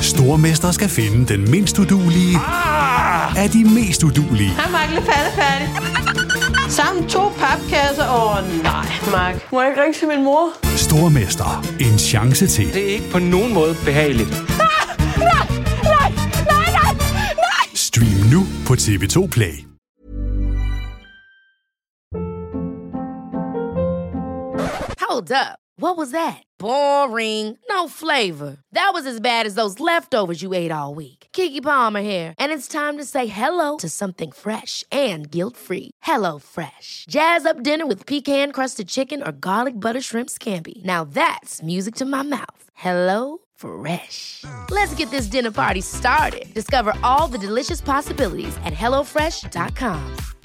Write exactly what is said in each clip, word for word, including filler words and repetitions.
Stormester skal finde den mindst uduelige ah! af de mest uduelige. Han mangler færdig. Sammen to papkasser. Åh oh, nej, Mark. Må jeg ikke ringe til min mor? Stormester. En chance til. Det er ikke på nogen måde behageligt. Ah! Nej, nej, nej, nej, nej. Stream nu på T V to Play. Hold up. What was that? Boring. No flavor. That was as bad as those leftovers you ate all week. Keke Palmer here, and it's time to say hello to something fresh and guilt-free. Hello Fresh. Jazz up dinner with pecan-crusted chicken or garlic butter shrimp scampi. Now that's music to my mouth. Hello Fresh. Let's get this dinner party started. Discover all the delicious possibilities at hello fresh dot com.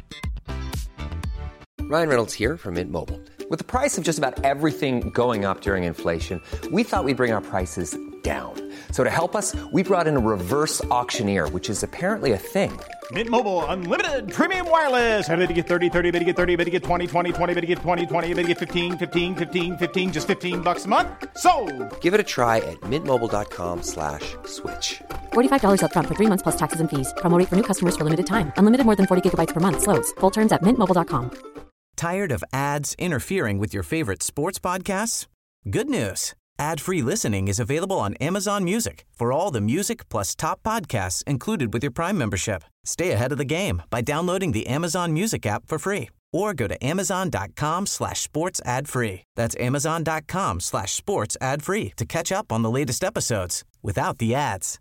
Ryan Reynolds here from Mint Mobile. With the price of just about everything going up during inflation, we thought we'd bring our prices down. So to help us, we brought in a reverse auctioneer, which is apparently a thing. Mint Mobile Unlimited Premium Wireless. How to get thirty, thirty, how to get thirty, how to get twenty, twenty, twenty, how to get twenty, twenty, how to get fifteen, fifteen, fifteen, fifteen, just fifteen bucks a month? Sold! Give it a try at mintmobile.com slash switch. forty-five dollars up front for three months plus taxes and fees. Promo rate for new customers for limited time. Unlimited more than forty gigabytes per month. Slows full terms at mint mobile dot com. Tired of ads interfering with your favorite sports podcasts? Good news. Ad-free listening is available on Amazon Music for all the music plus top podcasts included with your Prime membership. Stay ahead of the game by downloading the Amazon Music app for free or go to amazon.com slash sports ad free. That's amazon.com slash sports ad free to catch up on the latest episodes without the ads.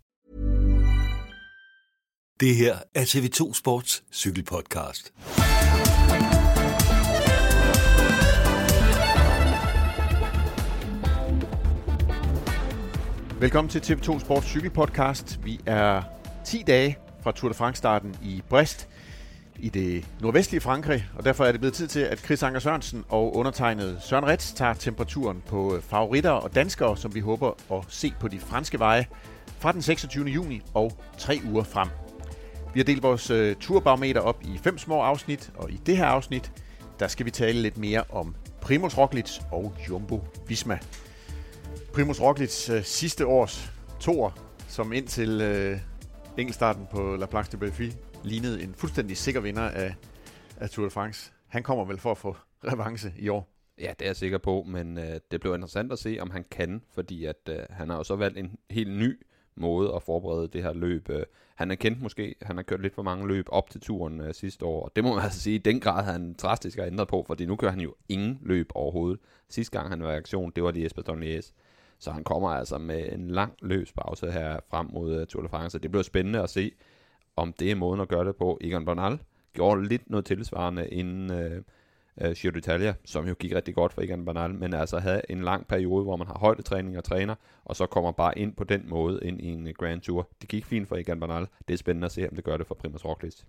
Det her er T V to Sports cykelpodcast. Velkommen til T V to Sports cykelpodcast. Vi er ti dage fra Tour de France-starten i Brest i det nordvestlige Frankrig, og derfor er det blevet tid til, at Chris Anker Sørensen og undertegnede Søren Retz tager temperaturen på favoritter og danskere, som vi håber at se på de franske veje fra den seksogtyvende juni og tre uger frem. Vi har delt vores uh, turbarometer op i fem små afsnit, og i det her afsnit, der skal vi tale lidt mere om Primož Roglič og Jumbo Visma. Primož Roglič uh, sidste års toer, som indtil uh, enkeltstarten på La Planche de Belfi lignede en fuldstændig sikker vinder af, af Tour de France. Han kommer vel for at få revanche i år. Ja, det er jeg sikker på, men uh, det bliver interessant at se, om han kan, fordi at, uh, han har jo så valgt en helt ny måde at forberede det her løb. Uh, han er kendt måske, han har kørt lidt for mange løb op til turen uh, sidste år, og det må man altså sige, i den grad han drastisk har ændret på, fordi nu kører han jo ingen løb overhovedet. Sidste gang han var i aktion, det var de Espadon-Liège. Så han kommer altså med en lang løbspause her frem mod Tour de France. Det bliver spændende at se, om det er måden at gøre det på. Egan Bernal gjorde lidt noget tilsvarende inden øh, øh, Giro d'Italia, som jo gik rigtig godt for Egan Bernal, men altså havde en lang periode, hvor man har højdetræning og træner, og så kommer bare ind på den måde ind i en Grand Tour. Det gik fint for Egan Bernal. Det er spændende at se, om det gør det for Primož Roglič.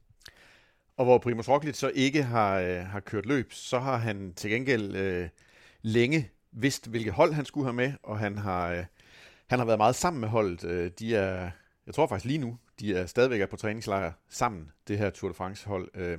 Og hvor Primož Roglič så ikke har, øh, har kørt løb, så har han til gengæld øh, længe vidst, hvilket hold han skulle have med, og han har, øh, han har været meget sammen med holdet. Øh, de er, jeg tror faktisk lige nu, de er stadigvæk er på træningslejr sammen, det her Tour de France-hold. Øh,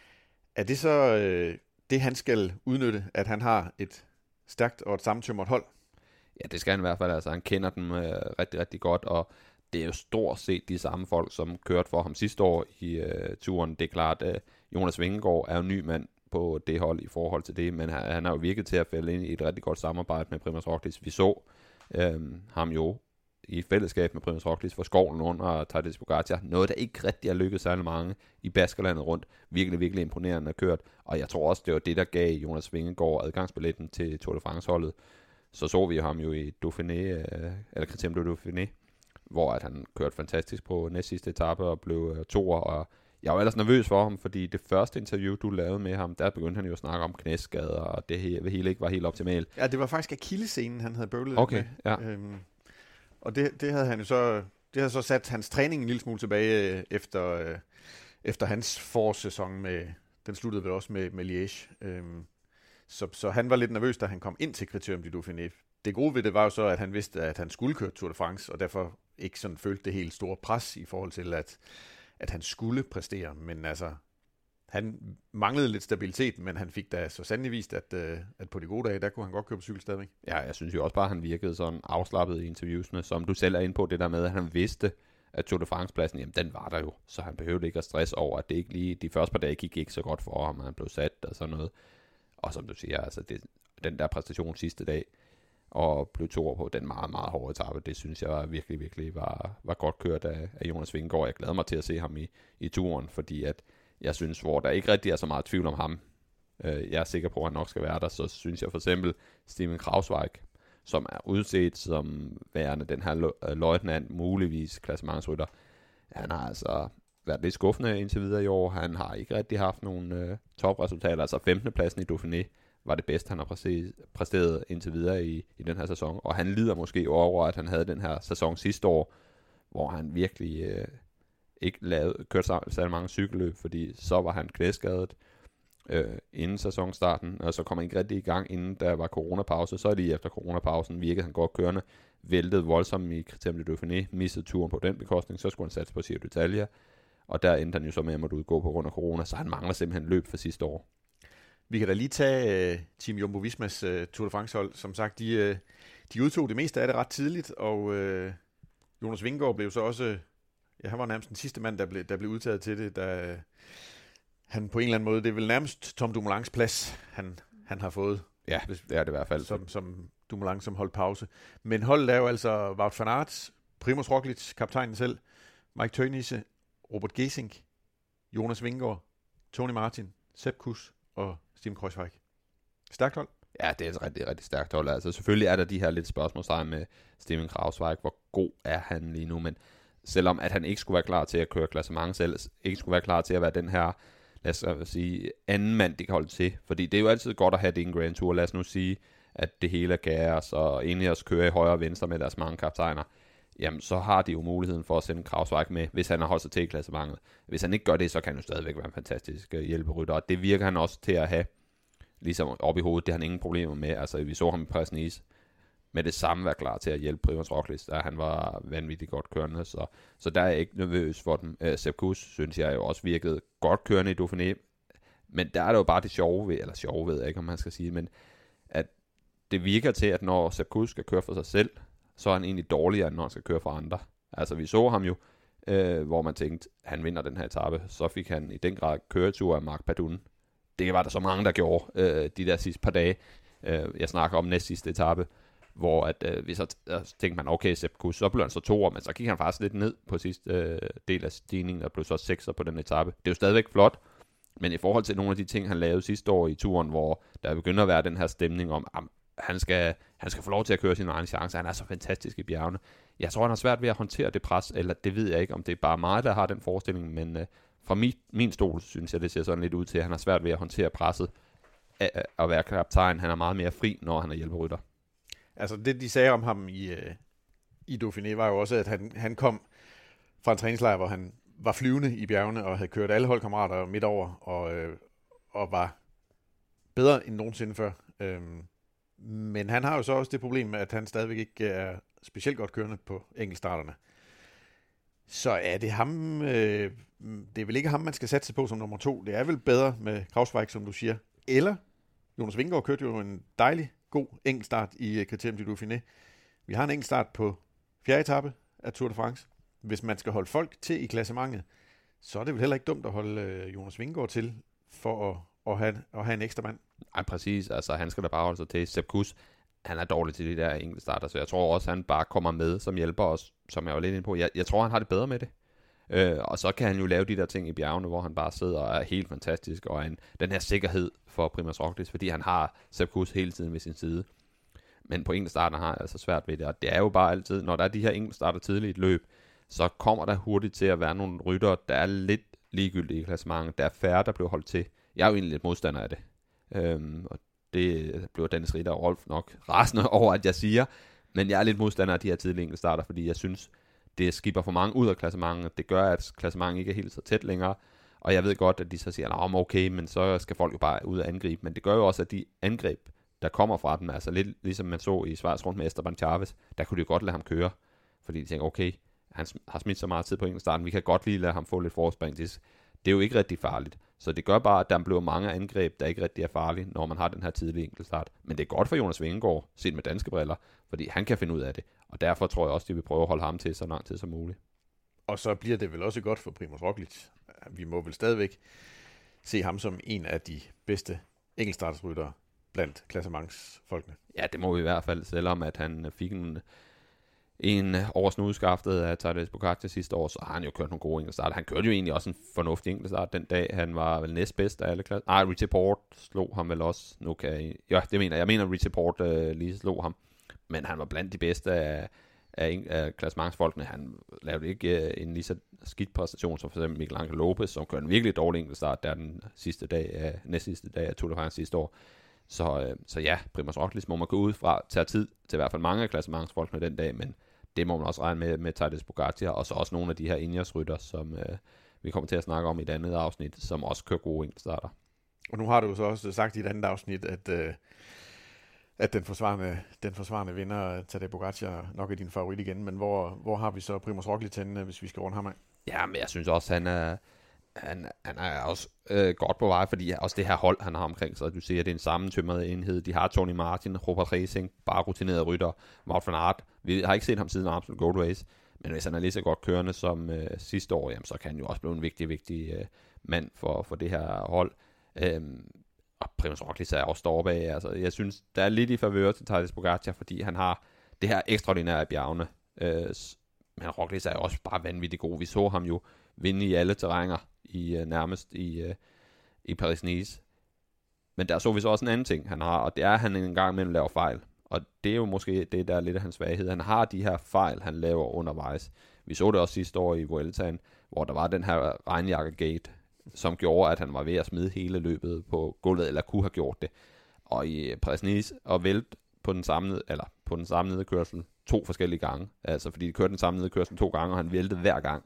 er det så øh, det, han skal udnytte, at han har et stærkt og et sammentømret hold? Ja, det skal han i hvert fald. Altså, han kender dem øh, rigtig, rigtig godt, og det er jo stort set de samme folk, som kørte for ham sidste år i øh, turen. Det er klart, at øh, Jonas Vingegaard er jo ny mand på det hold i forhold til det, men han, han har jo virket til at falde ind i et rigtig godt samarbejde med Primož Roglič. Vi så øhm, ham jo i fællesskab med Primož Roglič for skovlen under Tadej Pogačar. Noget, der ikke rigtig har lykkedes særlig mange i Baskerlandet rundt. Virkelig, virkelig imponerende at kørt. Og jeg tror også, det var det, der gav Jonas Vingegaard adgangsbilletten til Tour de France-holdet. Så så vi ham jo i Dauphiné, øh, eller Criterium du Dauphiné, hvor at han kørte fantastisk på næstsidste etape og blev øh, toer, og jeg var ellers nervøs for ham, fordi det første interview, du lavede med ham, der begyndte han jo at snakke om knæskader, og det hele ikke var helt optimalt. Ja, det var faktisk akillessenen, han havde bøvlet okay, med. Ja. Øhm, og det, det havde han jo så, det havde så sat hans træning en lille smule tilbage øh, efter, øh, efter hans forårssæson med, den sluttede vel også med, med Liège. Øhm, så, så han var lidt nervøs, da han kom ind til Criterium du Dauphiné. Det gode ved det var jo så, at han vidste, at han skulle køre Tour de France, og derfor ikke sådan følte det helt store pres i forhold til, at at han skulle præstere, men altså, han manglede lidt stabilitet, men han fik da så sandelig vist, at, øh, at på de gode dage, der kunne han godt køre på cykel stadigvæk. Ja, jeg synes jo også bare, at han virkede sådan afslappet i interviewsene, som du selv er inde på, det der med, at han vidste, at Tour de France-pladsen, jamen den var der jo, så han behøvede ikke at stresse over, at det ikke lige, de første par dage gik ikke så godt for ham, han blev sat og sådan noget. Og som du siger, altså det, den der præstation sidste dag, og blev toer på den meget, meget hårde etape, det synes jeg var virkelig, virkelig var, var godt kørt af, af Jonas Vingegaard. Jeg glæder mig til at se ham i, i turen, fordi at jeg synes, hvor der ikke rigtig er så meget tvivl om ham, øh, jeg er sikker på, at han nok skal være der, så synes jeg for eksempel Steven Kravsweig, som er udset som værende den her løjtnant, muligvis klassementsrytter. Han har altså været lidt skuffende indtil videre i år. Han har ikke rigtig haft nogle øh, topresultater. Altså femtende pladsen i Dauphiné var det bedste, han har præsteret, præsteret indtil videre i, i den her sæson. Og han lider måske over, at han havde den her sæson sidste år, hvor han virkelig øh, ikke lavede, kørte så mange cykelløb, fordi så var han knæskadet øh, inden sæsonstarten, og så kom han ikke rigtig i gang, inden der var coronapause. Så lige efter coronapausen virkede han godt kørende, væltede voldsomt i Criterium du Dauphiné, mistede turen på den bekostning, så skulle han satse på Giro d'Italia, og der endte han jo så med at måtte udgå på grund af corona, så han mangler simpelthen løb for sidste år. Vi kan da lige tage uh, Team Jumbo-Vismas uh, Tour de France-hold. Som sagt, de, uh, de udtog det meste af det ret tidligt, og uh, Jonas Vingegaard blev så også, ja, han var nærmest den sidste mand, der blev, der blev udtaget til det, da uh, han på en eller anden måde, det er vel nærmest Tom Dumoulins plads, han, han har fået. Ja, det er det i hvert fald. Som, som Dumoulin, som holdt pause. Men holdet er jo altså Wout van Aert, Primož Roglič, kaptajnen selv, Mike Teunissen, Robert Gesink, Jonas Vingegaard, Tony Martin, Sepp Kuss og Steven Kravsweig. Stærkt hold? Ja, det er et rigtig, rigtig stærkt hold. Altså selvfølgelig er der de her lidt spørgsmålstegn med Steven Kravsweig. Hvor god er han lige nu? Men selvom at han ikke skulle være klar til at køre klassement selv, ikke skulle være klar til at være den her, lad os sige, anden mand, de kan holde til. Fordi det er jo altid godt at have det i en Grand Tour. Lad os nu sige, at det hele er kaos, og egentlig også køre i højre og venstre med deres mange kaptajner. Jamen, så har de jo muligheden for at sende Kravsweig med, hvis han har holdt sig til i klassementet. Hvis han ikke gør det, så kan han jo stadigvæk være en fantastisk hjælperytter, og det virker han også til at have, ligesom op i hovedet, det har han ingen problemer med. Altså, vi så ham i Paris-Nice med det samme være klar til at hjælpe Primož Roglič, der han var vanvittigt godt kørende, så, så der er jeg ikke nervøs for dem. Uh, Sepp Kuss, synes jeg jo også virkede godt kørende i Dauphiné, men der er det jo bare det sjove ved, eller sjove ved jeg ikke, om man skal sige, men at det virker til, at når Sepp Kuss skal køre for sig selv, så er han egentlig dårligere, end når han skal køre for andre. Altså, vi så ham jo, øh, hvor man tænkte, han vinder den her etape. Så fik han i den grad køretur af Marc Padun. Det var der så mange, der gjorde øh, de der sidste par dage. Øh, jeg snakker om næst sidste etape, hvor at, øh, vi så t- tænkte man, okay, Sepp Kuss, så blev han så toer, men så gik han faktisk lidt ned på sidste øh, del af stigningen, og blev så sekser på den etape. Det er jo stadigvæk flot, men i forhold til nogle af de ting, han lavede sidste år i turen, hvor der begynder at være den her stemning om, am, Han skal, han skal få lov til at køre sin egen chance. Han er så fantastisk i bjergene. Jeg tror, han har svært ved at håndtere det pres, eller det ved jeg ikke, om det er bare mig, der har den forestilling, men uh, fra min, min stol, synes jeg, det ser sådan lidt ud til, at han har svært ved at håndtere presset af at være kaptajn. Han er meget mere fri, når han er hjælperytter. Altså, det de sagde om ham i, uh, i Dauphiné, var jo også, at han, han kom fra en træningslejr, hvor han var flyvende i bjergene, og havde kørt alle holdkammerater midt over, og, øh, og var bedre end nogensinde før. Øhm, Men han har jo så også det problem, at han stadigvæk ikke er specielt godt kørende på enkeltstarterne. Så er det ham, øh, det er vel ikke ham, man skal satse på som nummer to. Det er vel bedre med Kravsweig, som du siger. Eller Jonas Vingegaard kørte jo en dejlig, god enkeltstart i Criterium du Dauphiné. Vi har en enkeltstart på fjerde etape af Tour de France. Hvis man skal holde folk til i klassementet, så er det vel heller ikke dumt at holde øh, Jonas Vingegaard til for at, at, have, at have en ekstra mand. Ej, præcis. Altså, han skal da bare holde sig til. Sepp Kuss, han er dårlig til de der enkeltstarter, så jeg tror også, han bare kommer med som hjælper os, som jeg var lidt inde på. Jeg, jeg tror, han har det bedre med det. Øh, og så kan han jo lave de der ting i bjergene, hvor han bare sidder og er helt fantastisk, og en, den her sikkerhed for Primož Roglič, fordi han har Sepp Kuss hele tiden ved sin side. Men på enkeltstarter har jeg altså svært ved det, og det er jo bare altid, når der er de her enkeltstarter tidligt i et løb, så kommer der hurtigt til at være nogle rytter, der er lidt ligegyldige i klassementet. Der er færre, der bliver holdt til. Jeg er jo egentlig lidt modstander af det. Øhm, og det bliver Dennis Ritter og Rolf nok rasende over, at jeg siger, men jeg er lidt modstander af de her tidlige enkeltstarter, fordi jeg synes, det skipper for mange ud af klassementet. Det gør, at klassementet ikke er helt så tæt længere, og jeg ved godt, at de så siger, at okay, men så skal folk jo bare ud og angribe, men det gør jo også, at de angreb, der kommer fra dem, altså lidt ligesom man så i Schweiz rundt med Esteban Chaves, der kunne de godt lade ham køre, fordi de tænker, okay, han har smidt så meget tid på enkeltstarten, vi kan godt lige lade ham få lidt forspring. Det er jo ikke rigtig farligt. Så det gør bare, at der bliver mange angreb, der ikke rigtig er farlige, når man har den her tidlige enkeltstart. Men det er godt for Jonas Vingegaard, set med danske briller, fordi han kan finde ud af det. Og derfor tror jeg også, de vil prøve at holde ham til så lang tid som muligt. Og så bliver det vel også godt for Primož Roglič. Vi må vel stadigvæk se ham som en af de bedste enkeltstartsryttere blandt klassementsfolkene. Ja, det må vi i hvert fald, selvom at han fik en, en oversnudskaftet af Tadej Pogačar sidste år, så har han jo kørt nogle gode enkeltstarter. Han kørte jo egentlig også en fornuftig enkeltstart den dag. Han var vel næstbedst af alle klasser. Nej, Richie Porte slog ham vel også. Nu kan jeg, ja, det mener jeg. Jeg mener, Richie Porte øh, lige slog ham. Men han var blandt de bedste af, af, af klassementsfolkene. Han lavede ikke øh, en lige så skidt præstation som for eksempel Miguel Angel Lopez, som kørte en virkelig dårlig enkeltstart der den sidste dag af, næst sidste dag af Tour de France sidste år. Så, øh, så ja, Primož Roglič må man gå ud fra, tage tid til i hvert fald mange af klassementsfolkene den dag, men det må man også regne med med Tadej Pogačar, og så også nogle af de her Ineos-rytter, som øh, vi kommer til at snakke om i et andet afsnit, som også kører gode enkeltstarter. Og nu har du så også sagt i et andet afsnit, at, øh, at den forsvarende, den forsvarende vinder, Tadej Pogačar, nok er din favorit igen, men hvor, hvor har vi så Primož Roglič henne, hvis vi skal runde ham af? Ja, men jeg synes også, han er... Han, han er også øh, godt på vej, fordi også det her hold, han har omkring sig, du ser, at det er en sammentømret enhed. De har Tony Martin, Robert Racing, bare rutinerede rytter, Wout van Aert. Vi har ikke set ham siden Amstel Gold Race, men hvis han er lige så godt kørende som øh, sidste år, jamen, så kan han jo også blive en vigtig, vigtig øh, mand for, for det her hold. Øhm, og Primož Roglič er også står bag. Altså, jeg synes, der er lidt i favør til Tadej Pogačar, fordi han har det her ekstraordinære bjergene. Øh, men Roglič er også bare vanvittigt god. Vi så ham jo vinde i alle terrænger, i uh, nærmest i, uh, i Paris-Nice. Men der så vi så også en anden ting, han har, og det er, at han en gang imellem laver fejl. Og det er jo måske det, der er lidt af hans svaghed. Han har de her fejl, han laver undervejs. Vi så det også sidste år i Vueltaen, hvor der var den her regnjakke-gate, som gjorde, at han var ved at smide hele løbet på gulvet, eller kunne have gjort det. Og i Paris-Nice og vælte på den samme, eller på den samme nedkørsel to forskellige gange. Altså fordi de kørte den samme nedkørsel to gange, og han væltede hver gang.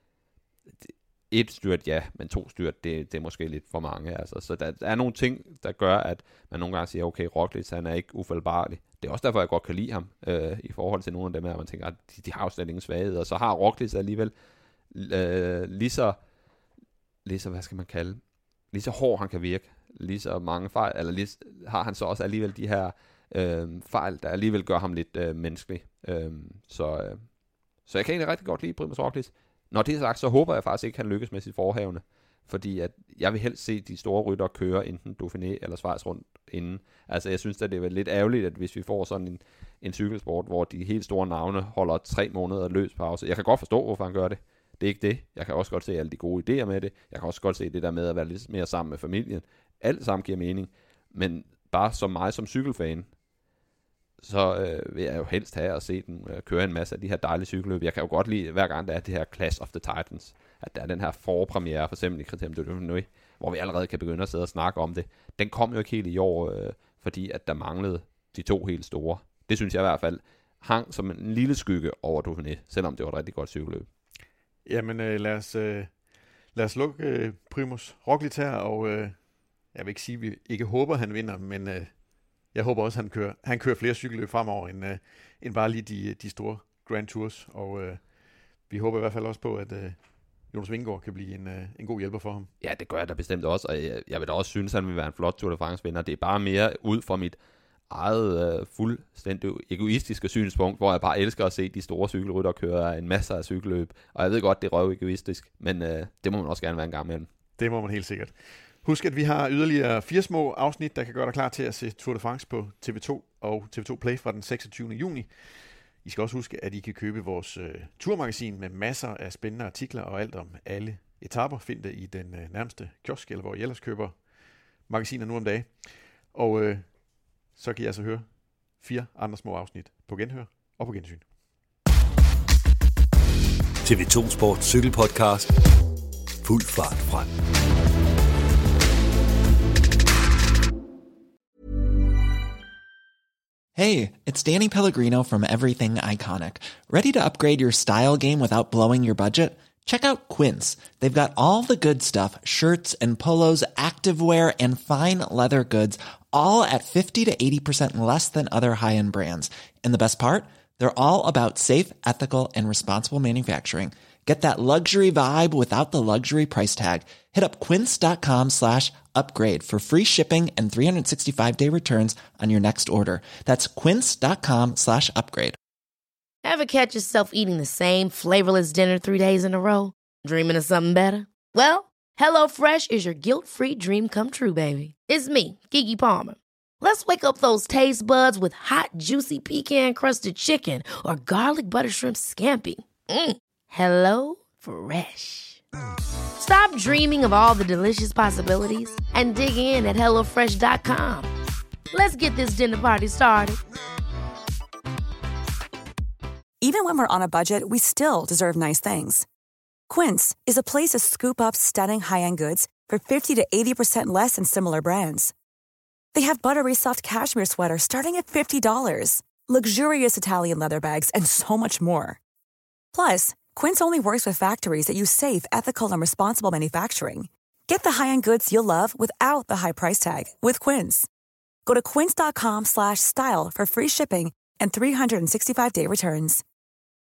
Et styrt, ja, men to styrt, det, det er måske lidt for mange. Altså. Så der, der er nogle ting, der gør, at man nogle gange siger, okay, Roglič, han er ikke ufaldbarlig. Det er også derfor, jeg godt kan lide ham, øh, i forhold til nogle af dem her, man tænker, at de, de har jo slet ingen svaghed. Og så har Roglič alligevel øh, lige så, lige så, hvad skal man kalde, lige så hård han kan virke, lige så mange fejl, eller lige, har han så også alligevel de her øh, fejl, der alligevel gør ham lidt øh, menneskelig. Øh, så, øh, så jeg kan egentlig rigtig godt lide Primož Roglič. Når det er sagt, så håber jeg faktisk ikke, at han lykkes med sit forhavne. Fordi at jeg vil helst se de store rytter køre enten Dauphiné eller Schweiz rundt inden. Altså jeg synes, at det er lidt ærgerligt, at hvis vi får sådan en, en cykelsport, hvor de helt store navne holder tre måneder løs pause. Jeg kan godt forstå, hvorfor han gør det. Det er ikke det. Jeg kan også godt se alle de gode idéer med det. Jeg kan også godt se det der med at være lidt mere sammen med familien. Alt sammen giver mening. Men bare som mig som cykelfan, så øh, vil jeg jo helst have at se den øh, køre en masse af de her dejlige cykelløb. Jeg kan jo godt lide, hver gang der er det her Clash of the Titans, at der er den her forpremiere, for eksempel i Criterium du Dauphiné, hvor vi allerede kan begynde at sidde og snakke om det. Den kom jo ikke helt i år, øh, fordi at der manglede de to helt store. Det synes jeg i hvert fald hang som en lille skygge over Dauphiné, selvom det var et rigtig godt cykelløb. Jamen øh, lad os, øh, lad os lukke øh, Primož Roglič her, og øh, jeg vil ikke sige, at vi ikke håber, han vinder, men øh, jeg håber også, at han kører, han kører flere cykelløb fremover, end, øh, end bare lige de, de store Grand Tours. Og øh, vi håber i hvert fald også på, at øh, Jonas Vingegaard kan blive en, øh, en god hjælper for ham. Ja, det gør jeg da bestemt også, og jeg, jeg vil da også synes, at han vil være en flot Tour de France-vinder. Det er bare mere ud fra mit eget øh, fuldstændig egoistiske synspunkt, hvor jeg bare elsker at se de store cykelrytter køre en masse af cykelløb. Og jeg ved godt, det er røv egoistisk, men øh, det må man også gerne være en gang imellem. Det må man helt sikkert. Husk, at vi har yderligere fire små afsnit, der kan gøre dig klar til at se Tour de France på T V to og T V to Play fra den seksogtyvende juni. I skal også huske, at I kan købe vores uh, turmagasin med masser af spændende artikler og alt om alle etaper. Find det i den uh, nærmeste kiosk, eller hvor I ellers køber magasiner nu om dagen. Og uh, så kan I altså høre fire andre små afsnit på genhør og på gensyn. T V to Sport Cykelpodcast. Fuld fart frem. Hey, it's Danny Pellegrino from Everything Iconic. Ready to upgrade your style game without blowing your budget? Check out Quince. They've got all the good stuff, shirts and polos, activewear, and fine leather goods, all at fifty to eighty percent less than other high-end brands. And the best part? They're all about safe, ethical, and responsible manufacturing. Get that luxury vibe without the luxury price tag. Hit up quince.com slash upgrade for free shipping and three sixty-five day returns on your next order. That's quince.com slash upgrade. Ever catch yourself eating the same flavorless dinner three days in a row? Dreaming of something better? Well, HelloFresh is your guilt-free dream come true, baby. It's me, Keke Palmer. Let's wake up those taste buds with hot, juicy pecan-crusted chicken or garlic butter shrimp scampi. Mm. Hello Fresh. Stop dreaming of all the delicious possibilities and dig in at hello fresh dot com. Let's get this dinner party started. Even when we're on a budget, we still deserve nice things. Quince is a place to scoop up stunning high-end goods for fifty to eighty percent less than similar brands. They have buttery soft cashmere sweaters starting at fifty dollars, luxurious Italian leather bags, and so much more. Plus, Quince only works with factories that use safe, ethical, and responsible manufacturing. Get the high-end goods you'll love without the high price tag with Quince. Go to quince.com slash style for free shipping and three sixty-five day returns.